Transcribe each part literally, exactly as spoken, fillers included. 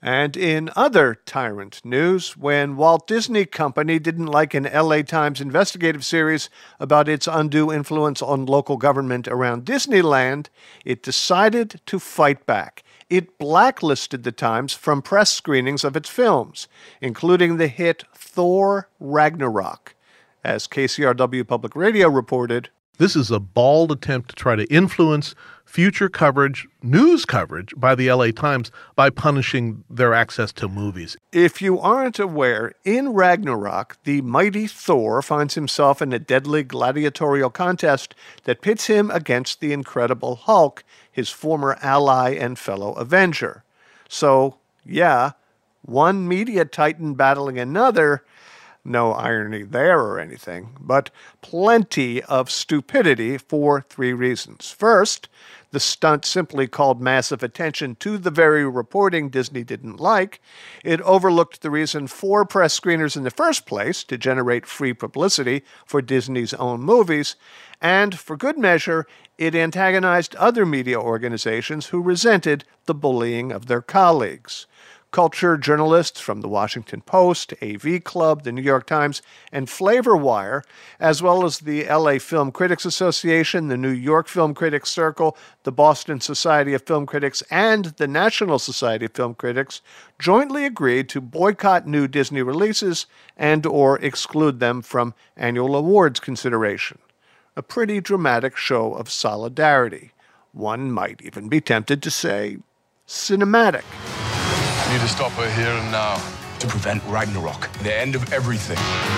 And in other tyrant news, when Walt Disney Company didn't like an L A Times investigative series about its undue influence on local government around Disneyland, it decided to fight back. It blacklisted the Times from press screenings of its films, including the hit Thor Ragnarok. As K C R W Public Radio reported, this is a bald attempt to try to influence future coverage, news coverage, by the L A Times by punishing their access to movies. If you aren't aware, in Ragnarok, the mighty Thor finds himself in a deadly gladiatorial contest that pits him against the Incredible Hulk, his former ally and fellow Avenger. So, yeah, one media titan battling another. No irony there or anything, but plenty of stupidity for three reasons. First, the stunt simply called massive attention to the very reporting Disney didn't like. It overlooked the reason for press screeners in the first place, to generate free publicity for Disney's own movies, and for good measure, it antagonized other media organizations who resented the bullying of their colleagues. Culture journalists from the Washington Post, A V Club, the New York Times, and Flavor Wire, as well as the L A Film Critics Association, the New York Film Critics Circle, the Boston Society of Film Critics, and the National Society of Film Critics, jointly agreed to boycott new Disney releases and or exclude them from annual awards consideration. A pretty dramatic show of solidarity. One might even be tempted to say cinematic. We need to stop her here and now to prevent Ragnarok, the end of everything.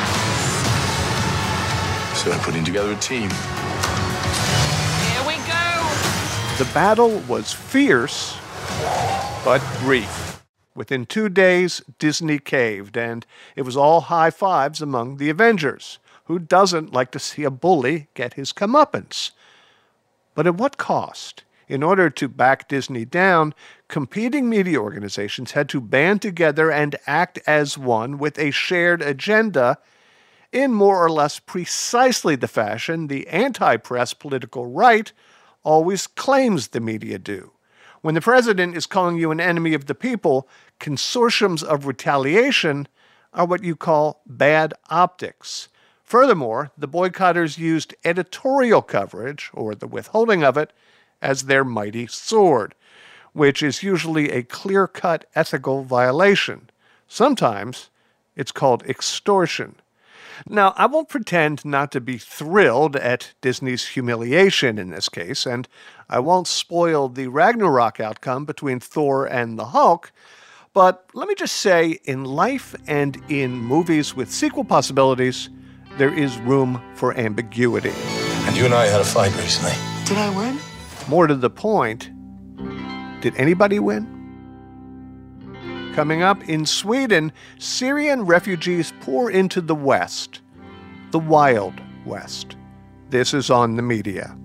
So we're putting together a team. Here we go! The battle was fierce, but brief. Within two days, Disney caved, and it was all high fives among the Avengers. Who doesn't like to see a bully get his comeuppance? But at what cost? In order to back Disney down, competing media organizations had to band together and act as one with a shared agenda in more or less precisely the fashion the anti-press political right always claims the media do. When the president is calling you an enemy of the people, consortiums of retaliation are what you call bad optics. Furthermore, the boycotters used editorial coverage, or the withholding of it, as their mighty sword, which is usually a clear-cut ethical violation. Sometimes it's called extortion. Now, I won't pretend not to be thrilled at Disney's humiliation in this case, and I won't spoil the Ragnarok outcome between Thor and the Hulk, but let me just say, in life and in movies with sequel possibilities, there is room for ambiguity. And you and I had a fight recently. Did I win? More to the point, did anybody win? Coming up, in Sweden, Syrian refugees pour into the West, the Wild West. This is On the Media.